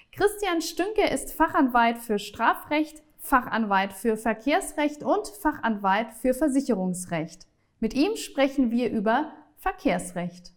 Christian Stünke ist Fachanwalt für Strafrecht, Fachanwalt für Verkehrsrecht und Fachanwalt für Versicherungsrecht. Mit ihm sprechen wir über Verkehrsrecht.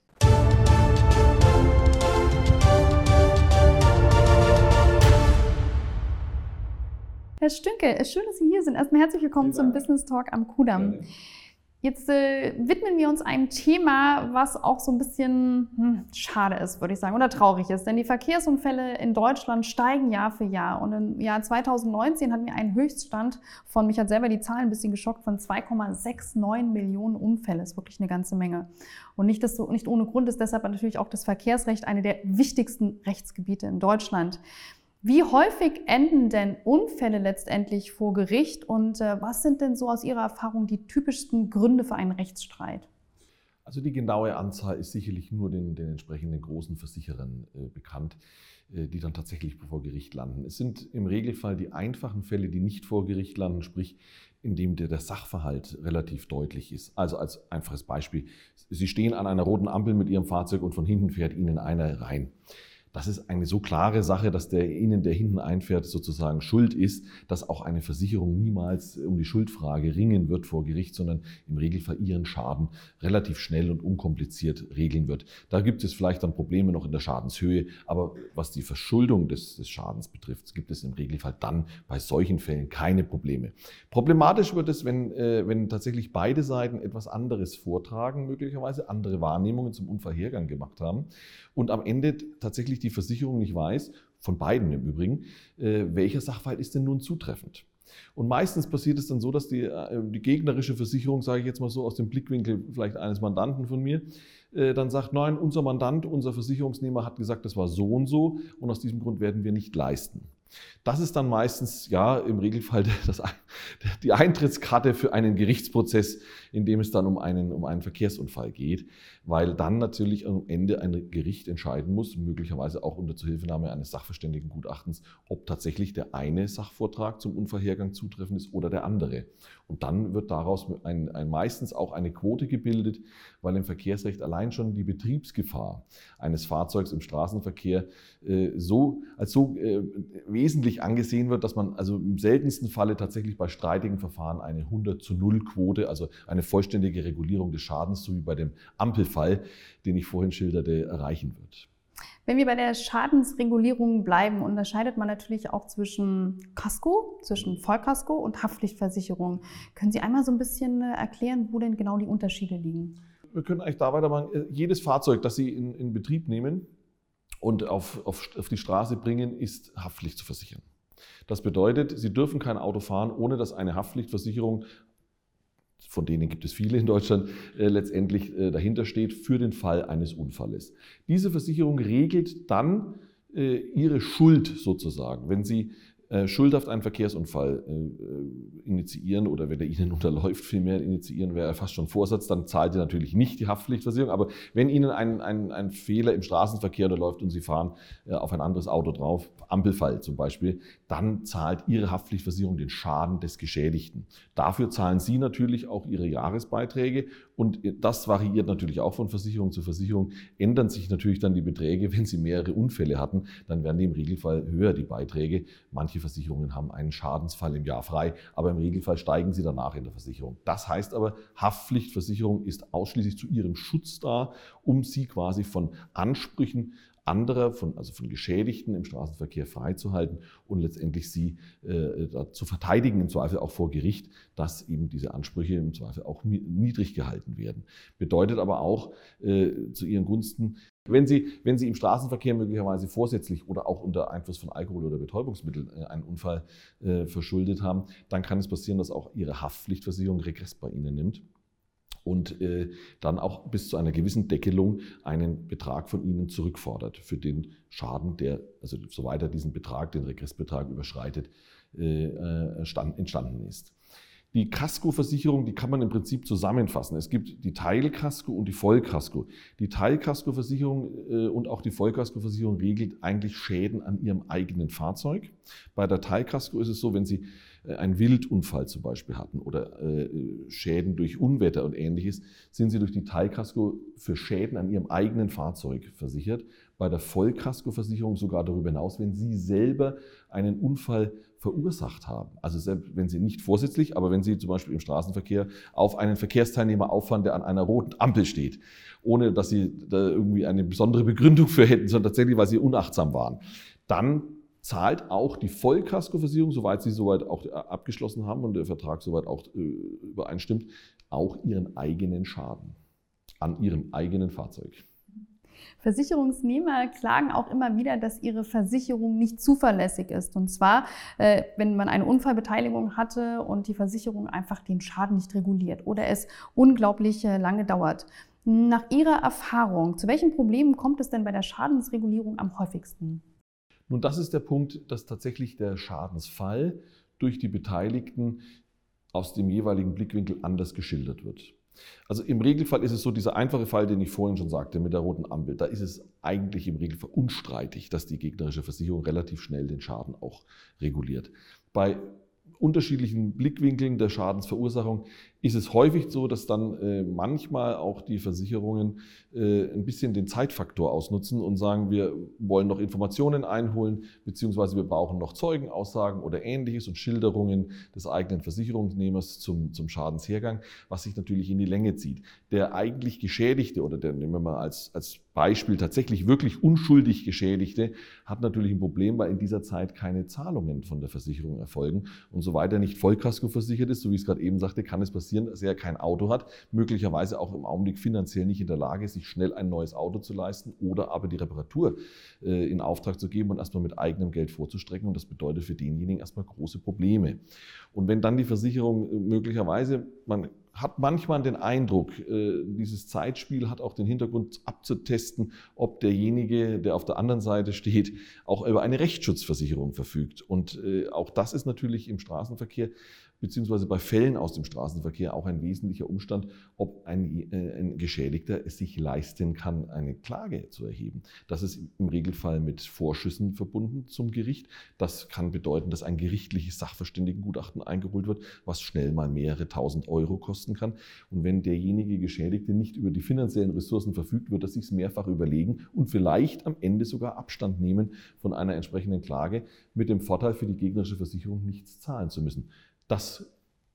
Herr Stünke, schön, dass Sie hier sind. Erstmal herzlich willkommen zum Business Talk am Kudamm. Jetzt widmen wir uns einem Thema, was auch so ein bisschen schade ist, würde ich sagen, oder traurig ist. Denn die Verkehrsunfälle in Deutschland steigen Jahr für Jahr. Und im Jahr 2019 hatten wir einen Höchststand von, mich hat selber die Zahlen ein bisschen geschockt, von 2,69 Millionen Unfälle. Das ist wirklich eine ganze Menge. Und nicht ohne Grund ist deshalb natürlich auch das Verkehrsrecht eine der wichtigsten Rechtsgebiete in Deutschland. Wie häufig enden denn Unfälle letztendlich vor Gericht und was sind denn so aus Ihrer Erfahrung die typischsten Gründe für einen Rechtsstreit? Also die genaue Anzahl ist sicherlich nur den entsprechenden großen Versicherern bekannt, die dann tatsächlich vor Gericht landen. Es sind im Regelfall die einfachen Fälle, die nicht vor Gericht landen, sprich indem der Sachverhalt relativ deutlich ist. Also als einfaches Beispiel, Sie stehen an einer roten Ampel mit Ihrem Fahrzeug und von hinten fährt Ihnen einer rein. Das ist eine so klare Sache, dass der hinten einfährt, sozusagen schuld ist, dass auch eine Versicherung niemals um die Schuldfrage ringen wird vor Gericht, sondern im Regelfall ihren Schaden relativ schnell und unkompliziert regeln wird. Da gibt es vielleicht dann Probleme noch in der Schadenshöhe, aber was die Verschuldung des Schadens betrifft, gibt es im Regelfall dann bei solchen Fällen keine Probleme. Problematisch wird es, wenn tatsächlich beide Seiten etwas anderes vortragen, möglicherweise andere Wahrnehmungen zum Unfallhergang gemacht haben und am Ende tatsächlich die Versicherung nicht weiß, von beiden im Übrigen, welcher Sachverhalt ist denn nun zutreffend. Und meistens passiert es dann so, dass die gegnerische Versicherung, sage ich jetzt mal so aus dem Blickwinkel vielleicht eines Mandanten von mir, dann sagt, nein, unser Mandant, unser Versicherungsnehmer hat gesagt, das war so und aus diesem Grund werden wir nicht leisten. Das ist dann meistens ja im Regelfall die Eintrittskarte für einen Gerichtsprozess, in dem es dann um einen Verkehrsunfall geht, weil dann natürlich am Ende ein Gericht entscheiden muss, möglicherweise auch unter Zuhilfenahme eines Sachverständigengutachtens, ob tatsächlich der eine Sachvortrag zum Unfallhergang zutreffend ist oder der andere. Und dann wird daraus meistens auch eine Quote gebildet, weil im Verkehrsrecht allein schon die Betriebsgefahr eines Fahrzeugs im Straßenverkehr als so wesentlich angesehen wird, dass man also im seltensten Falle tatsächlich bei streitigen Verfahren eine 100:0 Quote, also eine vollständige Regulierung des Schadens, so wie bei dem Ampelfall, den ich vorhin schilderte, erreichen wird. Wenn wir bei der Schadensregulierung bleiben, unterscheidet man natürlich auch zwischen Kasko, zwischen Vollkasko und Haftpflichtversicherung. Können Sie einmal so ein bisschen erklären, wo denn genau die Unterschiede liegen? Wir können eigentlich da weitermachen. Jedes Fahrzeug, das Sie in Betrieb nehmen und auf die Straße bringen, ist Haftpflicht zu versichern. Das bedeutet, Sie dürfen kein Auto fahren, ohne dass eine Haftpflichtversicherung, von denen gibt es viele in Deutschland, letztendlich dahinter steht für den Fall eines Unfalles. Diese Versicherung regelt dann Ihre Schuld sozusagen. Wenn Sie schuldhaft einen Verkehrsunfall initiieren oder wenn der Ihnen unterläuft, vielmehr initiieren wäre fast schon Vorsatz, dann zahlt ihr natürlich nicht die Haftpflichtversicherung. Aber wenn Ihnen ein Fehler im Straßenverkehr unterläuft und Sie fahren auf ein anderes Auto drauf, Ampelfall zum Beispiel, dann zahlt Ihre Haftpflichtversicherung den Schaden des Geschädigten. Dafür zahlen Sie natürlich auch Ihre Jahresbeiträge und das variiert natürlich auch von Versicherung zu Versicherung. Ändern sich natürlich dann die Beträge, wenn Sie mehrere Unfälle hatten, dann werden die im Regelfall höher, die Beiträge. Manche Versicherungen haben einen Schadensfall im Jahr frei, aber im Regelfall steigen sie danach in der Versicherung. Das heißt aber, Haftpflichtversicherung ist ausschließlich zu ihrem Schutz da, um sie quasi von Ansprüchen anderer, also von Geschädigten im Straßenverkehr freizuhalten und letztendlich sie zu verteidigen, im Zweifel auch vor Gericht, dass eben diese Ansprüche im Zweifel auch niedrig gehalten werden. Bedeutet aber auch zu ihren Gunsten, wenn Sie im Straßenverkehr möglicherweise vorsätzlich oder auch unter Einfluss von Alkohol oder Betäubungsmitteln einen Unfall verschuldet haben, dann kann es passieren, dass auch Ihre Haftpflichtversicherung Regress bei Ihnen nimmt und dann auch bis zu einer gewissen Deckelung einen Betrag von Ihnen zurückfordert für den Schaden, der, also soweit er diesen Betrag, den Regressbetrag überschreitet, entstanden ist. Die Kaskoversicherung, die kann man im Prinzip zusammenfassen. Es gibt die Teilkasko und die Vollkasko. Die Teilkaskoversicherung und auch die Vollkaskoversicherung regelt eigentlich Schäden an Ihrem eigenen Fahrzeug. Bei der Teilkasko ist es so, wenn Sie einen Wildunfall zum Beispiel hatten oder Schäden durch Unwetter und Ähnliches, sind Sie durch die Teilkasko für Schäden an Ihrem eigenen Fahrzeug versichert. bei der Vollkaskoversicherung sogar darüber hinaus, wenn Sie selber einen Unfall verursacht haben. Also selbst wenn Sie nicht vorsätzlich, aber wenn Sie zum Beispiel im Straßenverkehr auf einen Verkehrsteilnehmer auffahren, der an einer roten Ampel steht, ohne dass Sie da irgendwie eine besondere Begründung für hätten, sondern tatsächlich, weil Sie unachtsam waren, dann zahlt auch die Vollkaskoversicherung, soweit Sie soweit auch abgeschlossen haben und der Vertrag soweit auch übereinstimmt, auch Ihren eigenen Schaden an Ihrem eigenen Fahrzeug. Versicherungsnehmer klagen auch immer wieder, dass ihre Versicherung nicht zuverlässig ist. Und zwar, wenn man eine Unfallbeteiligung hatte und die Versicherung einfach den Schaden nicht reguliert oder es unglaublich lange dauert. Nach Ihrer Erfahrung, zu welchen Problemen kommt es denn bei der Schadensregulierung am häufigsten? Nun, das ist der Punkt, dass tatsächlich der Schadensfall durch die Beteiligten aus dem jeweiligen Blickwinkel anders geschildert wird. Also im Regelfall ist es so, dieser einfache Fall, den ich vorhin schon sagte, mit der roten Ampel, da ist es eigentlich im Regelfall unstreitig, dass die gegnerische Versicherung relativ schnell den Schaden auch reguliert. Bei unterschiedlichen Blickwinkeln der Schadensverursachung ist es häufig so, dass dann manchmal auch die Versicherungen ein bisschen den Zeitfaktor ausnutzen und sagen, wir wollen noch Informationen einholen, beziehungsweise wir brauchen noch Zeugenaussagen oder Ähnliches und Schilderungen des eigenen Versicherungsnehmers zum Schadenshergang, was sich natürlich in die Länge zieht. Der eigentlich Geschädigte oder der, nehmen wir mal als Beispiel, tatsächlich wirklich unschuldig Geschädigte, hat natürlich ein Problem, weil in dieser Zeit keine Zahlungen von der Versicherung erfolgen. Und soweit er nicht Vollkasko versichert ist, so wie ich es gerade eben sagte, kann es passieren, dass er kein Auto hat, möglicherweise auch im Augenblick finanziell nicht in der Lage ist, sich schnell ein neues Auto zu leisten oder aber die Reparatur in Auftrag zu geben und erstmal mit eigenem Geld vorzustrecken. Und das bedeutet für denjenigen erstmal große Probleme. Und wenn dann die Versicherung möglicherweise, man hat manchmal den Eindruck, dieses Zeitspiel hat auch den Hintergrund abzutesten, ob derjenige, der auf der anderen Seite steht, auch über eine Rechtsschutzversicherung verfügt. Und auch das ist natürlich im Straßenverkehr beziehungsweise bei Fällen aus dem Straßenverkehr auch ein wesentlicher Umstand, ob ein Geschädigter es sich leisten kann, eine Klage zu erheben. Das ist im Regelfall mit Vorschüssen verbunden zum Gericht. Das kann bedeuten, dass ein gerichtliches Sachverständigengutachten eingeholt wird, was schnell mal mehrere tausend Euro kosten kann. Und wenn derjenige Geschädigte nicht über die finanziellen Ressourcen verfügt, wird er sich mehrfach überlegen und vielleicht am Ende sogar Abstand nehmen von einer entsprechenden Klage, mit dem Vorteil für die gegnerische Versicherung nichts zahlen zu müssen. Das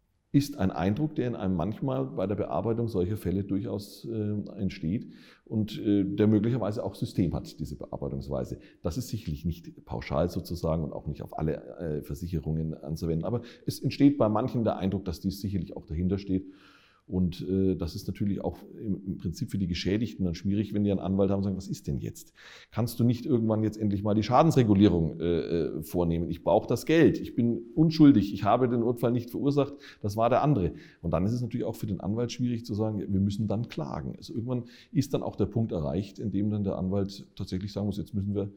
ist ein Eindruck, der in einem manchmal bei der Bearbeitung solcher Fälle durchaus entsteht und der möglicherweise auch System hat, diese Bearbeitungsweise. Das ist sicherlich nicht pauschal sozusagen und auch nicht auf alle Versicherungen anzuwenden, aber es entsteht bei manchen der Eindruck, dass dies sicherlich auch dahinter steht. Und das ist natürlich auch im Prinzip für die Geschädigten dann schwierig, wenn die einen Anwalt haben und sagen, was ist denn jetzt? Kannst du nicht irgendwann jetzt endlich mal die Schadensregulierung vornehmen? Ich brauche das Geld, ich bin unschuldig, ich habe den Unfall nicht verursacht, das war der andere. Und dann ist es natürlich auch für den Anwalt schwierig zu sagen, wir müssen dann klagen. Also irgendwann ist dann auch der Punkt erreicht, in dem dann der Anwalt tatsächlich sagen muss, jetzt müssen wir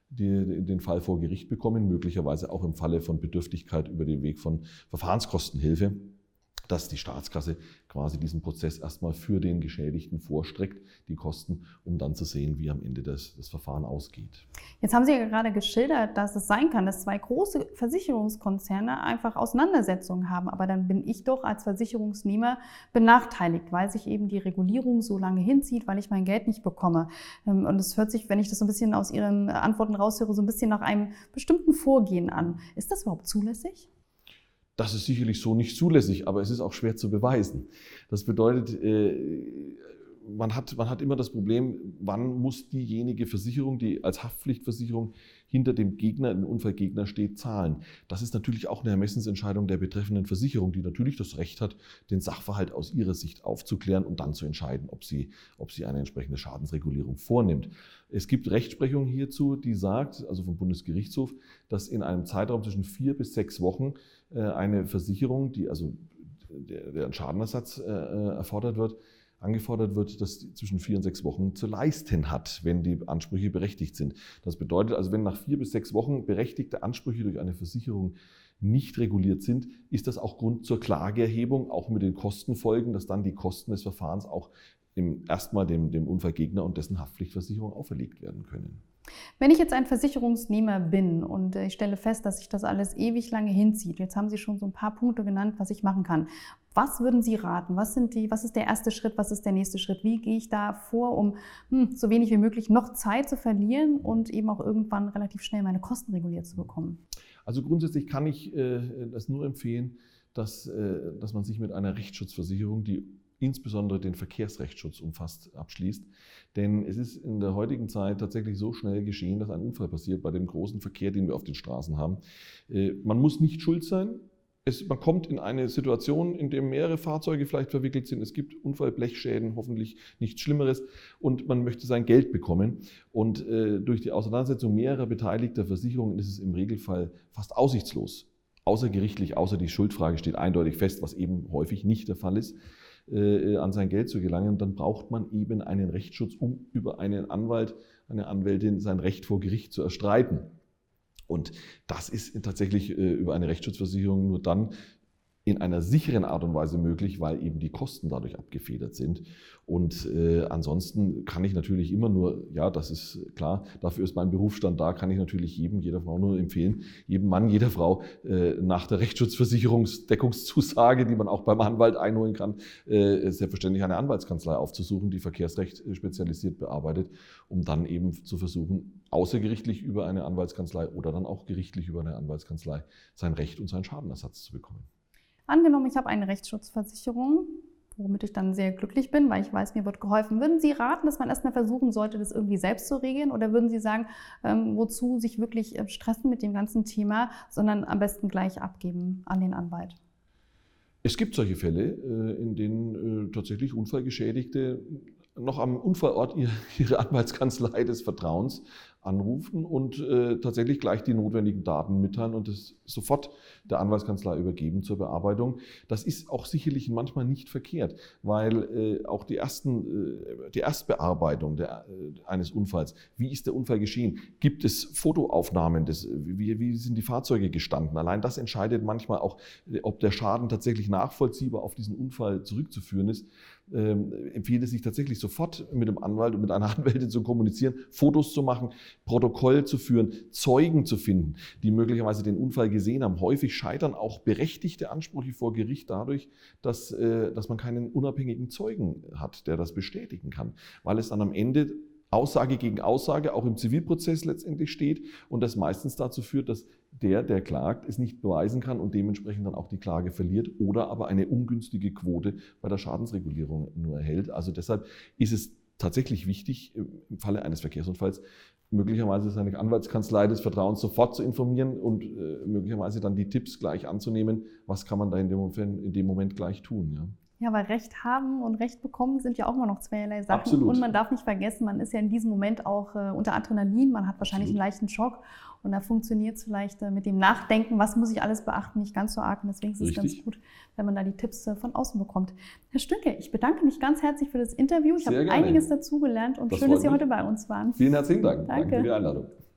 den Fall vor Gericht bekommen, möglicherweise auch im Falle von Bedürftigkeit über den Weg von Verfahrenskostenhilfe, dass die Staatskasse quasi diesen Prozess erstmal für den Geschädigten vorstreckt, die Kosten, um dann zu sehen, wie am Ende das Verfahren ausgeht. Jetzt haben Sie ja gerade geschildert, dass es sein kann, dass zwei große Versicherungskonzerne einfach Auseinandersetzungen haben. Aber dann bin ich doch als Versicherungsnehmer benachteiligt, weil sich eben die Regulierung so lange hinzieht, weil ich mein Geld nicht bekomme. Und es hört sich, wenn ich das so ein bisschen aus Ihren Antworten raushöre, so ein bisschen nach einem bestimmten Vorgehen an. Ist das überhaupt zulässig? Das ist sicherlich so nicht zulässig, aber es ist auch schwer zu beweisen. Das bedeutet, man hat immer das Problem, wann muss diejenige Versicherung, die als Haftpflichtversicherung hinter dem Gegner, dem Unfallgegner steht, zahlen. Das ist natürlich auch eine Ermessensentscheidung der betreffenden Versicherung, die natürlich das Recht hat, den Sachverhalt aus ihrer Sicht aufzuklären und dann zu entscheiden, ob sie eine entsprechende Schadensregulierung vornimmt. Es gibt Rechtsprechung hierzu, die sagt, also vom Bundesgerichtshof, dass in einem Zeitraum zwischen 4 bis 6 Wochen eine Versicherung, die also deren Schadenersatz angefordert wird, dass die zwischen 4 und 6 Wochen zu leisten hat, wenn die Ansprüche berechtigt sind. Das bedeutet also, wenn nach 4 bis 6 Wochen berechtigte Ansprüche durch eine Versicherung nicht reguliert sind, ist das auch Grund zur Klageerhebung, auch mit den Kostenfolgen, dass dann die Kosten des Verfahrens auch erstmal dem Unfallgegner und dessen Haftpflichtversicherung auferlegt werden können. Wenn ich jetzt ein Versicherungsnehmer bin und ich stelle fest, dass sich das alles ewig lange hinzieht, jetzt haben Sie schon so ein paar Punkte genannt, was ich machen kann. Was würden Sie raten? Was ist der erste Schritt? Was ist der nächste Schritt? Wie gehe ich da vor, um so wenig wie möglich noch Zeit zu verlieren und eben auch irgendwann relativ schnell meine Kosten reguliert zu bekommen? Also grundsätzlich kann ich das nur empfehlen, dass man sich mit einer Rechtsschutzversicherung, die insbesondere den Verkehrsrechtsschutz umfasst, abschließt. Denn es ist in der heutigen Zeit tatsächlich so schnell geschehen, dass ein Unfall passiert bei dem großen Verkehr, den wir auf den Straßen haben. Man muss nicht schuld sein. Man kommt in eine Situation, in der mehrere Fahrzeuge vielleicht verwickelt sind. Es gibt Unfallblechschäden, hoffentlich nichts Schlimmeres. Und man möchte sein Geld bekommen. Und durch die Auseinandersetzung mehrerer beteiligter Versicherungen ist es im Regelfall fast aussichtslos. Außergerichtlich, außer die Schuldfrage steht eindeutig fest, was eben häufig nicht der Fall ist, an sein Geld zu gelangen, dann braucht man eben einen Rechtsschutz, um über einen Anwalt, eine Anwältin sein Recht vor Gericht zu erstreiten. Und das ist tatsächlich über eine Rechtsschutzversicherung nur dann in einer sicheren Art und Weise möglich, weil eben die Kosten dadurch abgefedert sind. Und ansonsten kann ich natürlich immer nur, ja, das ist klar, dafür ist mein Berufsstand da, kann ich natürlich jeder Frau nur empfehlen, jedem Mann, jeder Frau nach der Rechtsschutzversicherungsdeckungszusage, die man auch beim Anwalt einholen kann, selbstverständlich eine Anwaltskanzlei aufzusuchen, die Verkehrsrecht spezialisiert bearbeitet, um dann eben zu versuchen, außergerichtlich über eine Anwaltskanzlei oder dann auch gerichtlich über eine Anwaltskanzlei sein Recht und seinen Schadenersatz zu bekommen. Angenommen, ich habe eine Rechtsschutzversicherung, womit ich dann sehr glücklich bin, weil ich weiß, mir wird geholfen. Würden Sie raten, dass man erstmal versuchen sollte, das irgendwie selbst zu regeln? Oder würden Sie sagen, wozu sich wirklich stressen mit dem ganzen Thema, sondern am besten gleich abgeben an den Anwalt? Es gibt solche Fälle, in denen tatsächlich Unfallgeschädigte noch am Unfallort ihre Anwaltskanzlei des Vertrauens anrufen und tatsächlich gleich die notwendigen Daten mitteilen und es sofort der Anwaltskanzlei übergeben zur Bearbeitung. Das ist auch sicherlich manchmal nicht verkehrt, weil auch die Erstbearbeitung eines Unfalls, wie ist der Unfall geschehen, gibt es Fotoaufnahmen, wie sind die Fahrzeuge gestanden, allein das entscheidet manchmal auch, ob der Schaden tatsächlich nachvollziehbar auf diesen Unfall zurückzuführen ist. Empfiehlt es sich tatsächlich sofort mit dem Anwalt und mit einer Anwältin zu kommunizieren, Fotos zu machen, Protokoll zu führen, Zeugen zu finden, die möglicherweise den Unfall gesehen haben. Häufig scheitern auch berechtigte Ansprüche vor Gericht dadurch, dass man keinen unabhängigen Zeugen hat, der das bestätigen kann, weil es dann am Ende Aussage gegen Aussage auch im Zivilprozess letztendlich steht und das meistens dazu führt, dass der klagt, es nicht beweisen kann und dementsprechend dann auch die Klage verliert oder aber eine ungünstige Quote bei der Schadensregulierung nur erhält. Also deshalb ist es tatsächlich wichtig, im Falle eines Verkehrsunfalls möglicherweise seine Anwaltskanzlei des Vertrauens sofort zu informieren und möglicherweise dann die Tipps gleich anzunehmen, was kann man da in dem Moment gleich tun. Ja. Ja, weil Recht haben und Recht bekommen sind ja auch immer noch zweierlei Sachen. Absolut. Und man darf nicht vergessen, man ist ja in diesem Moment auch unter Adrenalin, man hat wahrscheinlich Absolut. einen leichten Schock und da funktioniert es vielleicht mit dem Nachdenken, was muss ich alles beachten, nicht ganz so arg. Und deswegen ist es ganz gut, wenn man da die Tipps von außen bekommt. Herr Stünke, ich bedanke mich ganz herzlich für das Interview. Ich habe einiges dazugelernt und schön, dass Sie heute bei uns waren. Vielen herzlichen Dank. Danke Danke für die Einladung.